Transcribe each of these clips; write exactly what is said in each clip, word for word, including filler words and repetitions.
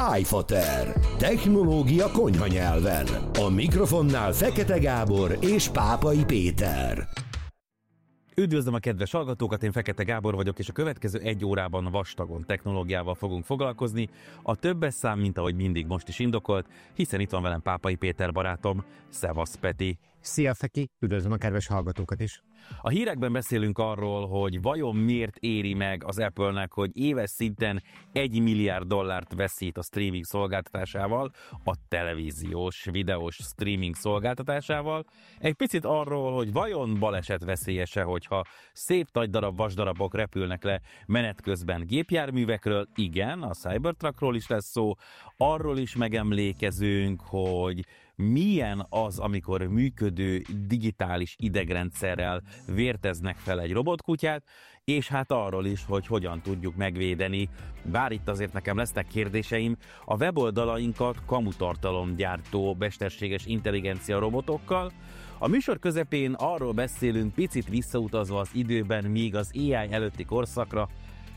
iFater. Technológia konyha nyelven. A mikrofonnál Fekete Gábor és Pápai Péter. Üdvözlöm a kedves hallgatókat, én Fekete Gábor vagyok, és a következő egy órában vastagon technológiával fogunk foglalkozni. A többes szám, mint ahogy mindig most is indokolt, hiszen itt van velem Pápai Péter barátom. Szevasz, Peti! Szia, Feki! Üdvözlöm a kedves hallgatókat is! A hírekben beszélünk arról, hogy vajon miért éri meg az Apple-nek, hogy éves szinten egy milliárd dollárt veszít a streaming szolgáltatásával, a televíziós, videós streaming szolgáltatásával. Egy picit arról, hogy vajon baleset veszélyese, hogyha szép nagy darab vasdarabok repülnek le menet közben gépjárművekről. Igen, a Cybertruckról is lesz szó. Arról is megemlékezünk, hogy milyen az, amikor működő digitális idegrendszerrel vérteznek fel egy robotkutyát, és hát arról is, hogy hogyan tudjuk megvédeni, bár itt azért nekem lesznek kérdéseim, a weboldalainkat kamutartalomgyártó mesterséges intelligencia robotokkal. A műsor közepén arról beszélünk, picit visszautazva az időben, míg az á i előtti korszakra,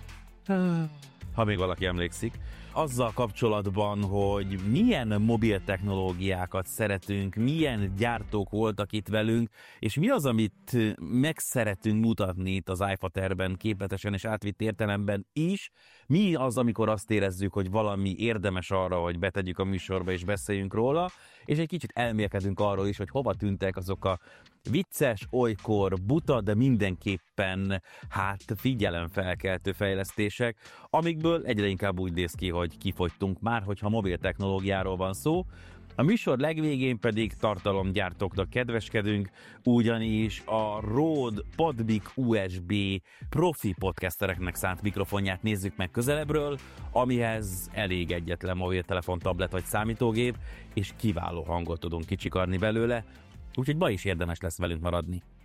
ha még valaki emlékszik, azzal kapcsolatban, hogy milyen mobil technológiákat szeretünk, milyen gyártók voltak itt velünk, és mi az, amit meg szeretünk mutatni itt az iFaterben, képletesen és átvitt értelemben is, mi az, amikor azt érezzük, hogy valami érdemes arra, hogy betegyük a műsorba és beszéljünk róla, és egy kicsit elmélkedünk arról is, hogy hova tűntek azok a vicces, olykor buta, de mindenképpen hát figyelemfelkeltő fejlesztések, amikből egyre inkább úgy néz ki, hogy kifogytunk már, hogyha mobil technológiáról van szó. A műsor legvégén pedig tartalomgyártóknak kedveskedünk, ugyanis a Rode PodMic u es bé profi podcastereknek szánt mikrofonját nézzük meg közelebbről, amihez elég egyetlen mobiltelefon, tablet vagy számítógép, és kiváló hangot tudunk kicsikarni belőle, úgyhogy ma is érdemes lesz velünk maradni.